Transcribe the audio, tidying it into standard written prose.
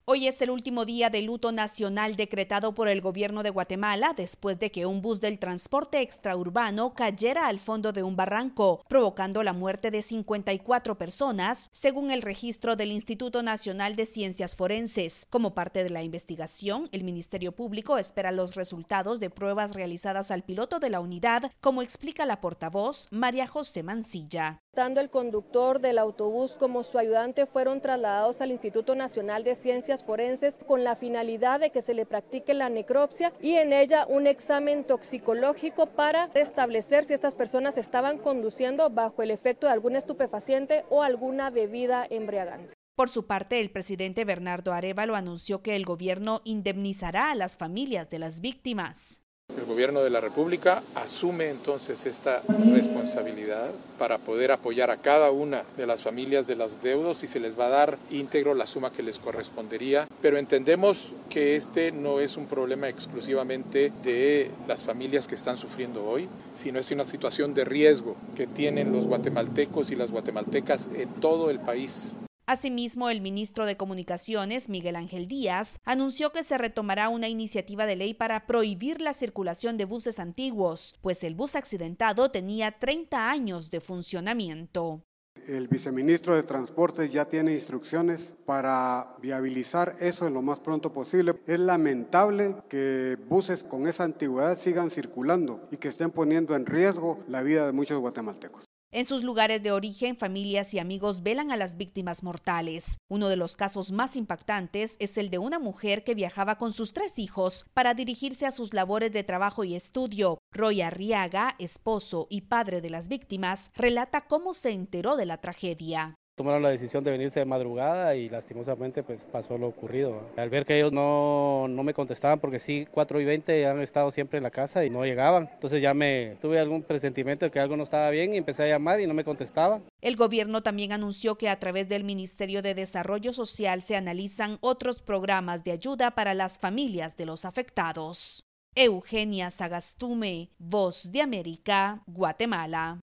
Hoy es el último día de luto nacional decretado por el gobierno de Guatemala después de que un bus del transporte extraurbano cayera al fondo de un barranco, provocando la muerte de 54 personas, según el registro del Instituto Nacional de Ciencias Forenses. Como parte de la investigación, el Ministerio Público espera los resultados de pruebas realizadas al piloto de la unidad, como explica la portavoz María José Mancilla. Tanto el conductor del autobús como su ayudante fueron trasladados al Instituto Nacional de Ciencias Forenses con la finalidad de que se le practique la necropsia y en ella un examen toxicológico para establecer si estas personas estaban conduciendo bajo el efecto de algún estupefaciente o alguna bebida embriagante. Por su parte, el presidente Bernardo Arévalo anunció que el gobierno indemnizará a las familias de las víctimas. El gobierno de la República asume entonces esta responsabilidad para poder apoyar a cada una de las familias de los deudos y se les va a dar íntegro la suma que les correspondería. Pero entendemos que este no es un problema exclusivamente de las familias que están sufriendo hoy, sino es una situación de riesgo que tienen los guatemaltecos y las guatemaltecas en todo el país. Asimismo, el ministro de Comunicaciones, Miguel Ángel Díaz, anunció que se retomará una iniciativa de ley para prohibir la circulación de buses antiguos, pues el bus accidentado tenía 30 años de funcionamiento. El viceministro de Transporte ya tiene instrucciones para viabilizar eso en lo más pronto posible. Es lamentable que buses con esa antigüedad sigan circulando y que estén poniendo en riesgo la vida de muchos guatemaltecos. En sus lugares de origen, familias y amigos velan a las víctimas mortales. Uno de los casos más impactantes es el de una mujer que viajaba con sus 3 hijos para dirigirse a sus labores de trabajo y estudio. Roy Arriaga, esposo y padre de las víctimas, relata cómo se enteró de la tragedia. Tomaron la decisión de venirse de madrugada y lastimosamente pues pasó lo ocurrido. Al ver que ellos no me contestaban, porque sí, 4:20 han estado siempre en la casa y no llegaban. Entonces ya tuve algún presentimiento de que algo no estaba bien y empecé a llamar y no me contestaban. El gobierno también anunció que a través del Ministerio de Desarrollo Social se analizan otros programas de ayuda para las familias de los afectados. Eugenia Sagastume, Voz de América, Guatemala.